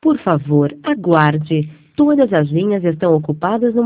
Por favor, aguarde. Todas as linhas estão ocupadas no